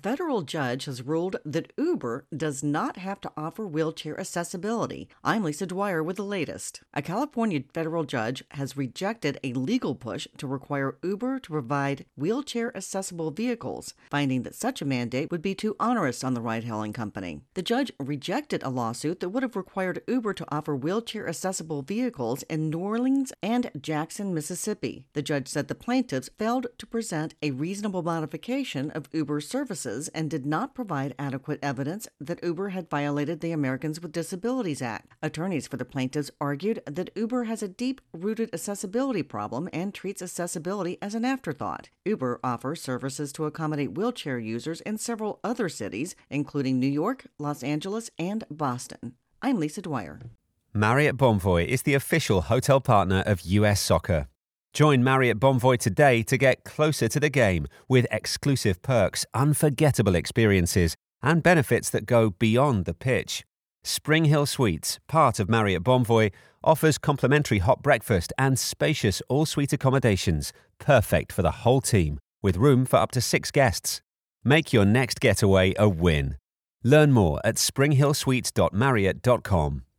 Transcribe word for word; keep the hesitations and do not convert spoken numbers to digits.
federal judge has ruled that Uber does not have to offer wheelchair accessibility. I'm Lisa Dwyer with the latest. A California federal judge has rejected a legal push to require Uber to provide wheelchair-accessible vehicles, finding that such a mandate would be too onerous on the ride-hailing company. The judge rejected a lawsuit that would have required Uber to offer wheelchair-accessible vehicles in New Orleans and Jackson, Mississippi. The judge said the plaintiffs failed to present a reasonable modification of Uber's services and did not provide adequate evidence that Uber had violated the Americans with Disabilities Act. Attorneys for the plaintiffs argued that Uber has a deep-rooted accessibility problem and treats accessibility as an afterthought. Uber offers services to accommodate wheelchair users in several other cities, including New York, Los Angeles, and Boston. I'm Lisa Dwyer. Marriott Bonvoy is the official hotel partner of U S Soccer. Join Marriott Bonvoy today to get closer to the game with exclusive perks, unforgettable experiences, and benefits that go beyond the pitch. Spring Hill Suites, part of Marriott Bonvoy, offers complimentary hot breakfast and spacious all-suite accommodations, perfect for the whole team, with room for up to six guests. Make your next getaway a win. Learn more at spring hill suites dot marriott dot com.